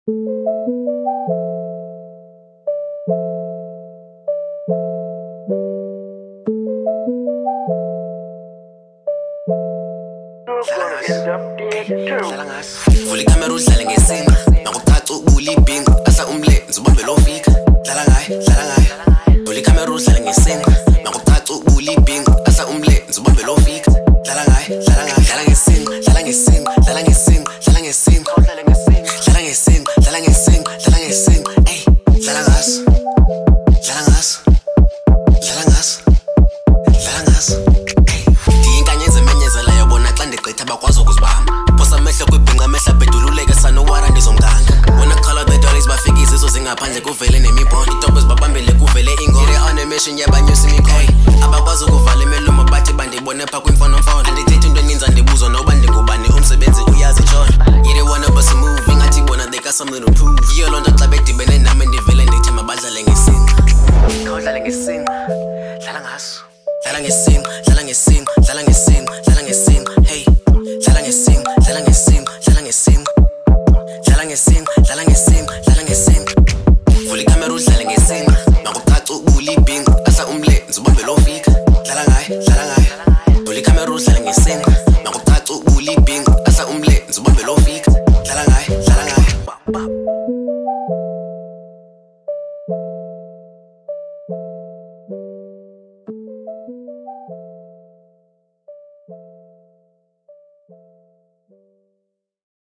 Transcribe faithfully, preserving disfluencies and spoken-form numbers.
Vula ikamera udlale ngesinga nakucaca ubula ibhinga asa umle ngizobambe lo fika dlala ngaye dlala ngaye vula ikamera udlale ngesinga nakucaca ubula ibhinga asa umle ngizobambe lo fika dlala ngaye dlala ngaye dlala ngesinga dlala ngesinga dlala ngesinga dlala ngesinga dlala ngesinga dlala ngesinga dlala ngesinga ey dlala ngaso dlala ngaso dlala ngaso dlala ngaso ey diyinkanyeze emenyezela yabona xa ndigqitha bakwazi ukuzibamba phosa amehlo kwibhinqa amehla bedululeke sanowara ndizomganga wona khala the dollars bafikise izo zingaphandle kuvele nemibhondo itopo zibabambele kuvele ingore on a mission yabanyusa imikhona abakwazi ukuvala imilomo bathi bandibone pha kwimfonomfono andithethi into eninzi andibuzo noba ndingubani umsebenzi uyazi tshona yire wanna bust a move ingathi bona they got something to prove yiyo loo nto xa bedibene nami ndivele ndithi mabadlale ngesinga khawudlale ngesinga dlala ngaso dlala ngesinga dlala ngesinga dlala ngesinga dlala ngesinga